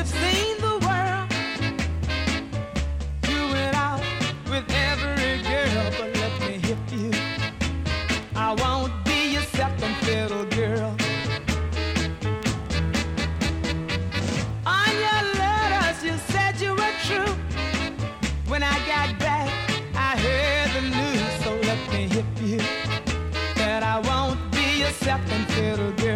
seen the world. You went out with every girl, but let me hit you. I won't be your second fiddle girl. On your letters you said you were true. When I got back I heard the news, so let me hit you that I won't be your second fiddle girl.